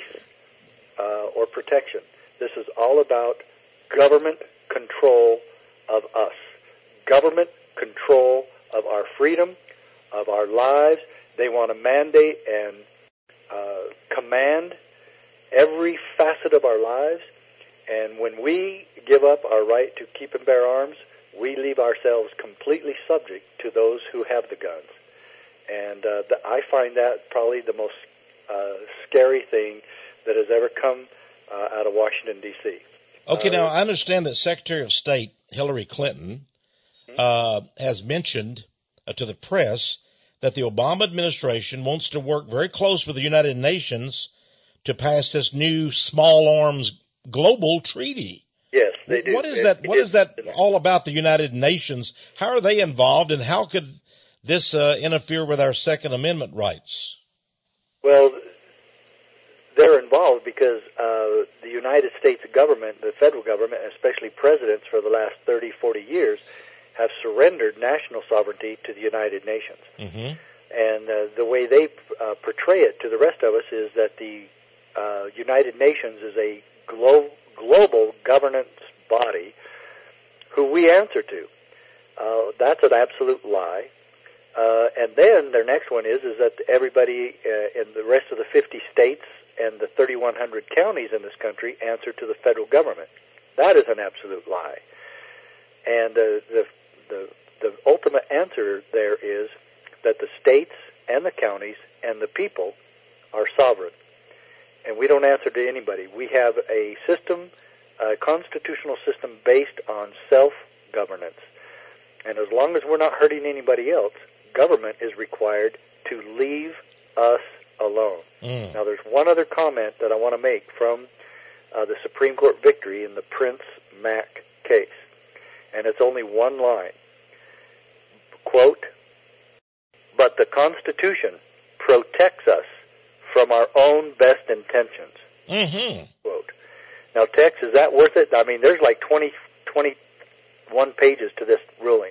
uh, or protection. This is all about government control of us, government control of our freedom, of our lives. They want to mandate and uh, command every facet of our lives. And when we give up our right to keep and bear arms, we leave ourselves completely subject to those who have the guns. And uh, th- I find that probably the most uh, scary thing that has ever come uh, out of Washington, D C Okay, uh, now I understand that Secretary of State Hillary Clinton uh, has mentioned uh, to the press that the Obama administration wants to work very close with the United Nations to pass this new small arms global treaty. Yes, they do. What is it, that? it What is, is that all about? The United Nations? How are they involved, and how could this uh, interfere with our Second Amendment rights? Well, they're involved because uh, the United States government, the federal government, especially presidents for the last thirty, forty years, have surrendered national sovereignty to the United Nations. Mm-hmm. And uh, the way they uh, portray it to the rest of us is that the uh, United Nations is a glo- global governance body who we answer to. Uh, that's an absolute lie. Uh, and then their next one is is that everybody uh, in the rest of the fifty states and the thirty-one hundred counties in this country answer to the federal government. That is an absolute lie. And uh, the, the the ultimate answer there is that the states and the counties and the people are sovereign. And we don't answer to anybody. We have a system, a constitutional system based on self-governance. And as long as we're not hurting anybody else, government is required to leave us alone. Mm. Now, there's one other comment that I want to make from uh, the Supreme Court victory in the Prince Mack case. And it's only one line. Quote, "But the Constitution protects us from our own best intentions." Mm-hmm. Quote. Now, Tex, is that worth it? I mean, there's like twenty, twenty-one pages to this ruling.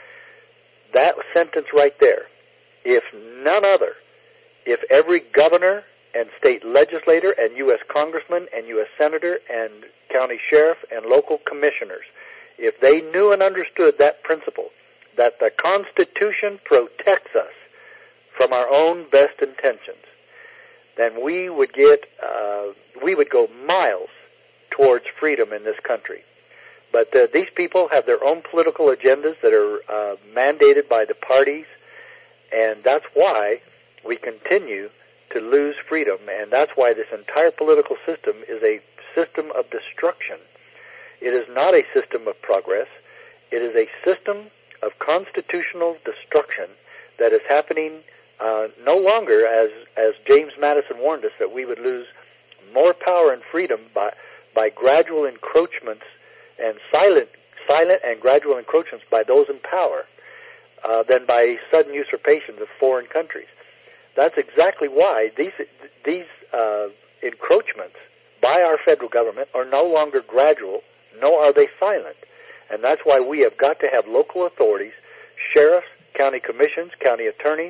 That sentence right there, if none other, if every governor and state legislator and U S congressman and U S senator and county sheriff and local commissioners, if they knew and understood that principle, that the Constitution protects us from our own best intentions, then we would get, uh, we would go miles towards freedom in this country. But uh, these people have their own political agendas that are uh, mandated by the parties, and that's why we continue to lose freedom, and that's why this entire political system is a system of destruction. It is not a system of progress. It is a system of constitutional destruction that is happening uh, no longer, as as James Madison warned us, that we would lose more power and freedom by by gradual encroachments and silent silent and gradual encroachments by those in power uh, than by sudden usurpations of foreign countries. That's exactly why these these uh, encroachments by our federal government are no longer gradual, nor are they silent. And that's why we have got to have local authorities, sheriffs, county commissions, county attorneys,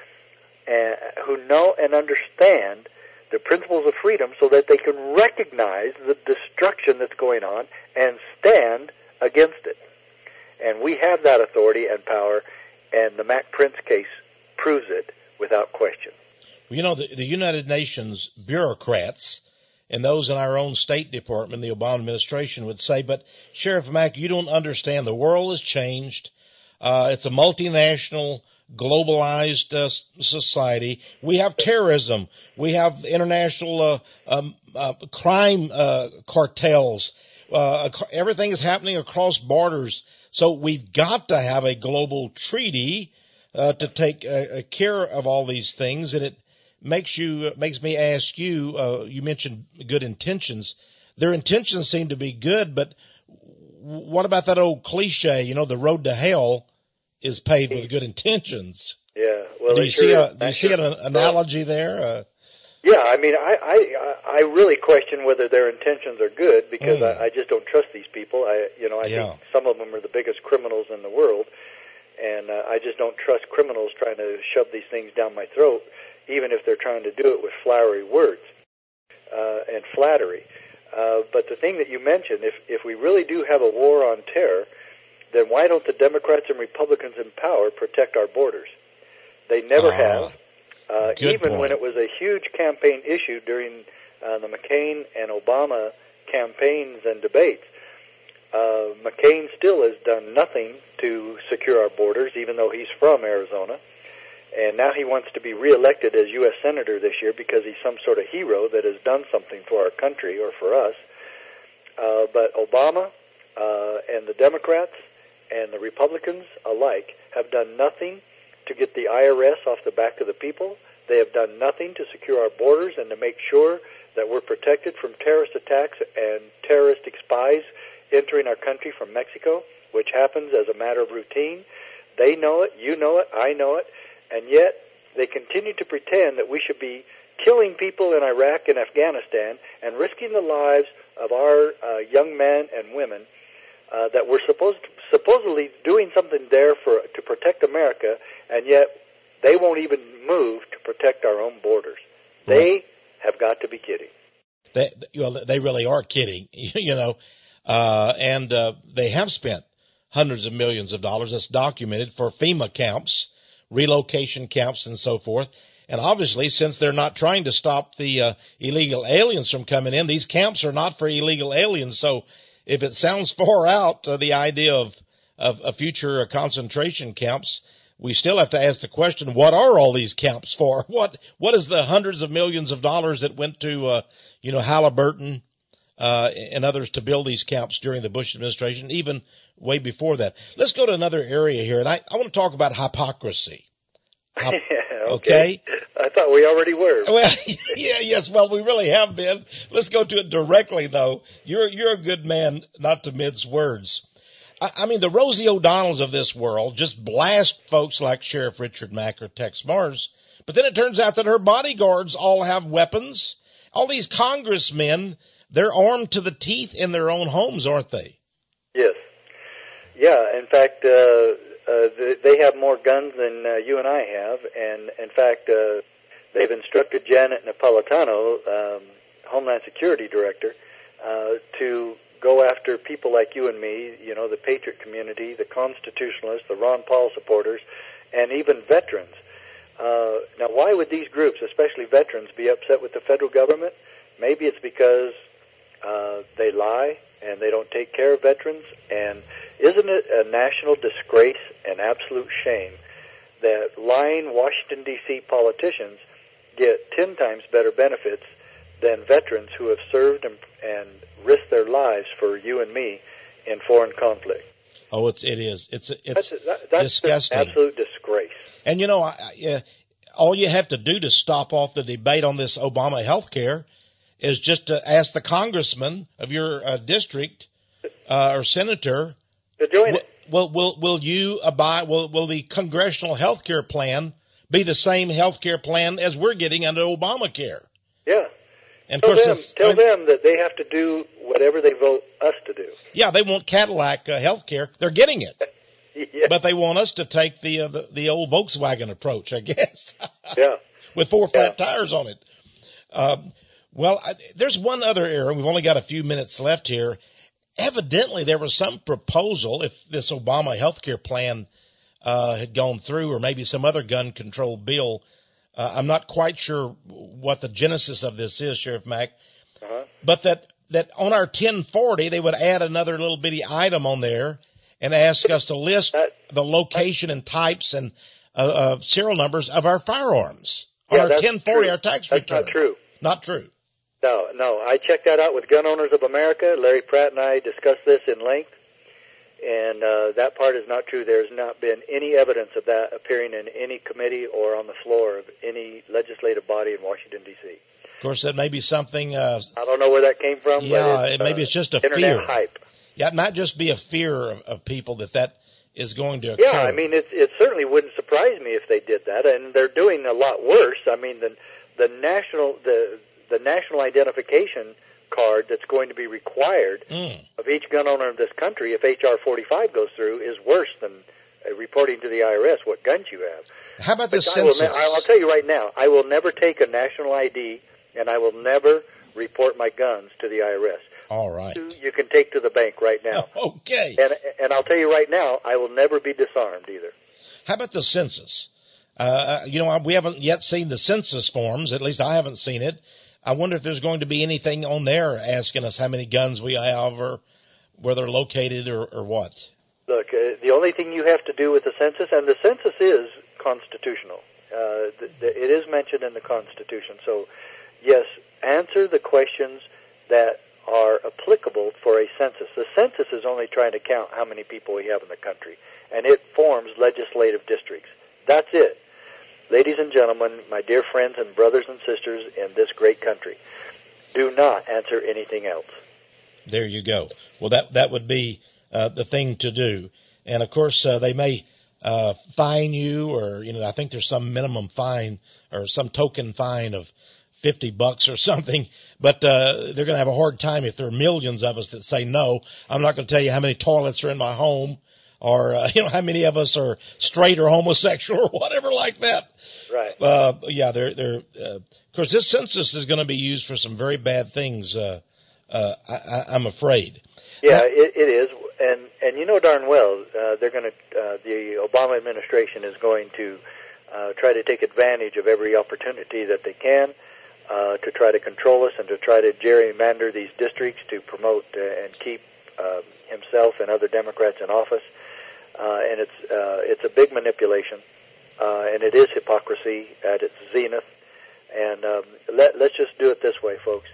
uh, who know and understand the principles of freedom so that they can recognize the destruction that's going on and stand against it. And we have that authority and power, and the Mack Prince case proves it without question. Well, you know, the, the United Nations bureaucrats and those in our own State Department, the Obama administration, would say, but Sheriff Mack, you don't understand. The world has changed. Uh, it's a multinational, globalized uh, society. We have terrorism. We have international uh, um, uh, crime uh, cartels. Uh, everything is happening across borders. So we've got to have a global treaty uh, to take uh, care of all these things. And it makes you makes me ask you. Uh, you mentioned good intentions. Their intentions seem to be good, but what about that old cliche? You know, the road to hell is paved with good intentions. Yeah. Well, do you sure see a is. do you see an analogy there? Uh, Yeah, I mean, I, I I really question whether their intentions are good because Mm. I, I just don't trust these people. I you know I Yeah. think some of them are the biggest criminals in the world, and uh, I just don't trust criminals trying to shove these things down my throat, even if they're trying to do it with flowery words uh, and flattery. Uh, but the thing that you mentioned, if if we really do have a war on terror, then why don't the Democrats and Republicans in power protect our borders? They never Ah. have. Uh, Good even point. when it was a huge campaign issue during uh, the McCain and Obama campaigns and debates, uh, McCain still has done nothing to secure our borders, even though he's from Arizona. And now he wants to be reelected as U S Senator this year because he's some sort of hero that has done something for our country or for us. Uh, but Obama uh, and the Democrats and the Republicans alike have done nothing to get the I R S off the back of the people. They have done nothing to secure our borders and to make sure that we're protected from terrorist attacks and terroristic spies entering our country from Mexico, which happens as a matter of routine. They know it, you know it, I know it, and yet they continue to pretend that we should be killing people in Iraq and Afghanistan and risking the lives of our uh, young men and women uh, that we're supposed to, supposedly doing something there for to protect America, and yet they won't even move to protect our own borders. Right. They have got to be kidding. They, well, they really are kidding, you know, uh, and uh, they have spent hundreds of millions of dollars, that's documented, for FEMA camps, relocation camps, and so forth. And obviously, since they're not trying to stop the uh, illegal aliens from coming in, these camps are not for illegal aliens. So if it sounds far out, uh, the idea of, of, of future uh, concentration camps, we still have to ask the question, what are all these camps for? What, what is the hundreds of millions of dollars that went to, uh, you know, Halliburton, uh, and others to build these camps during the Bush administration, even way before that? Let's go to another area here, and I, I want to talk about hypocrisy. Hop- Yeah, okay. okay. I thought we already were. Well, yeah, yes, well, we really have been. Let's go to it directly, though. You're, you're a good man not to mince words. I, I mean, the Rosie O'Donnells of this world just blast folks like Sheriff Richard Mack or Tex Mars, but then it turns out that her bodyguards all have weapons. All these congressmen, they're armed to the teeth in their own homes, aren't they? Yes. Yeah, in fact, uh, uh, they have more guns than uh, you and I have, and in fact, uh, they've instructed Janet Napolitano, um, Homeland Security Director, uh, to go after people like you and me, you know, the Patriot community, the Constitutionalists, the Ron Paul supporters, and even veterans. Uh, now, why would these groups, especially veterans, be upset with the federal government? Maybe it's because uh, they lie and they don't take care of veterans. And isn't it a national disgrace and absolute shame that lying Washington, D C politicians get ten times better benefits than veterans who have served and, and risked their lives for you and me in foreign conflict? Oh, it's, it is. It's, it's That's, that, that's disgusting. an absolute disgrace. And you know, I, I, uh, all you have to do to stop off the debate on this Obama health care is just to ask the congressman of your uh, district uh, or senator, To join it. will, will, will you abide, will, will the congressional health care plan be the same health care plan as we're getting under Obamacare? Yeah. And of Tell, course, them, it's, tell I mean, them that they have to do whatever they vote us to do. yeah, they want Cadillac uh, health care. They're getting it. Yeah. But they want us to take the, uh, the, the old Volkswagen approach, I guess. Yeah. With four flat Yeah. tires on it. Um, well, I, there's one other area. We've only got a few minutes left here. Evidently, there was some proposal, if this Obama healthcare plan uh, had gone through, or maybe some other gun control bill. Uh, I'm not quite sure what the genesis of this is, Sheriff Mack, Uh-huh. but that, that on our ten forty, they would add another little bitty item on there and ask us to list That- the location and types and uh, uh, serial numbers of our firearms on Yeah, our that's ten forty, true. our tax That's return. not true. Not true. No, no. I checked that out with Gun Owners of America. Larry Pratt and I discussed this in length. And uh, that part is not true. There's not been any evidence of that appearing in any committee or on the floor of any legislative body in Washington, D C. Of course, that may be something. Uh, I don't know where that came from. Yeah, but it's, it, maybe uh, it's just a internet fear. hype. Yeah, it might just be a fear of, of people that that is going to occur. Yeah, I mean, it, it certainly wouldn't surprise me if they did that, and they're doing a lot worse. I mean, the the national the the national identification card that's going to be required mm. of each gun owner in this country, if H R forty-five goes through, is worse than uh, reporting to the I R S what guns you have. How about the But census? I will ne- I'll tell you right now, I will never take a national I D, and I will never report my guns to the I R S. All right. You can take to the bank right now. Okay. And and I'll tell you right now, I will never be disarmed either. How about the census? Uh, you know, we haven't yet seen the census forms. At least I haven't seen it. I wonder if there's going to be anything on there asking us how many guns we have or where they're located or, or what. Look, uh, the only thing you have to do with the census, and the census is constitutional. Uh, the, the, it is mentioned in the Constitution. So, yes, answer the questions that are applicable for a census. The census is only trying to count how many people we have in the country, and it forms legislative districts. That's it. Ladies and gentlemen, my dear friends and brothers and sisters in this great country, do not answer anything else. There you go. Well, that that would be uh, the thing to do. And, of course, uh, they may uh, fine you or, you know, I think there's some minimum fine or some token fine of fifty bucks or something, but uh, they're going to have a hard time if there are millions of us that say no. I'm not going to tell you how many toilets are in my home or, uh, you know, how many of us are straight or homosexual or whatever like that. Right. Uh, yeah, they're, they're, uh, of course, this census is going to be used for some very bad things, uh, uh, I, I'm afraid. Yeah, now, it, it is. And, and you know darn well, uh, they're going to, uh, the Obama administration is going to, uh, try to take advantage of every opportunity that they can. Uh, to try to control us and to try to gerrymander these districts to promote uh, and keep uh, himself and other Democrats in office. Uh, and it's uh, it's a big manipulation, uh, and it is hypocrisy at its zenith. And um, let, let's just do it this way, folks.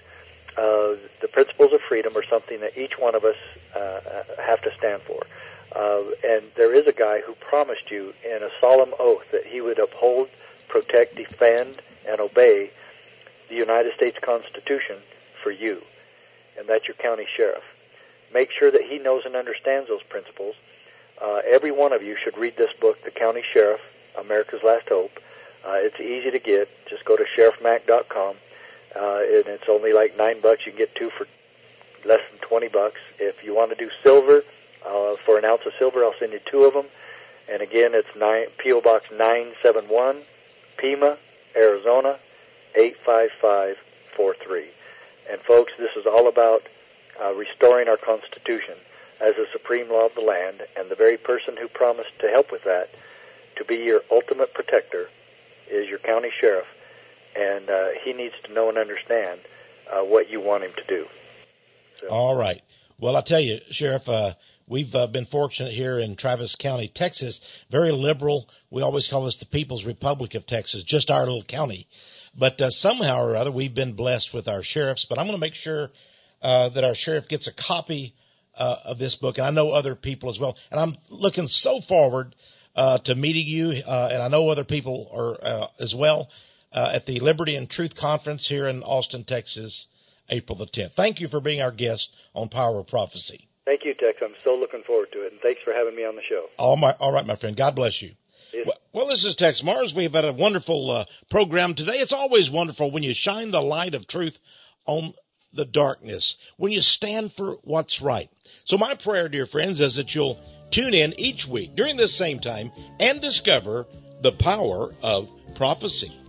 Uh, the principles of freedom are something that each one of us uh, have to stand for. Uh, and there is a guy who promised you in a solemn oath that he would uphold, protect, defend, and obey the United States Constitution for you, and that's your county sheriff. Make sure that he knows and understands those principles. Uh, every one of you should read this book, The County Sheriff, America's Last Hope. Uh, it's easy to get. Just go to sheriff mac dot com, uh, and it's only like nine bucks. You can get two for less than twenty bucks. If you want to do silver, uh, for an ounce of silver, I'll send you two of them. And again, it's nine, P O Box nine seven one, Pima, Arizona, eight five five four three. And folks, this is all about uh, restoring our Constitution as a supreme law of the land, and the very person who promised to help with that, to be your ultimate protector, is your county sheriff, and uh, he needs to know and understand uh, what you want him to do. So. All right. Well, I'll tell you, Sheriff, uh, we've uh, been fortunate here in Travis County, Texas, very liberal. We always call this the People's Republic of Texas, just our little county. But uh, somehow or other, we've been blessed with our sheriffs. But I'm going to make sure uh, that our sheriff gets a copy uh, of this book, and I know other people as well. And I'm looking so forward uh, to meeting you, uh, and I know other people are uh, as well, uh, at the Liberty and Truth Conference here in Austin, Texas, April the tenth. Thank you for being our guest on Power of Prophecy. Thank you, Tex. I'm so looking forward to it, and thanks for having me on the show. All, my, all right, my friend. God bless you. Yes. Well, well, this is Tex Mars. We've had a wonderful uh, program today. It's always wonderful when you shine the light of truth on the darkness, when you stand for what's right. So my prayer, dear friends, is that you'll tune in each week during this same time and discover the power of prophecy.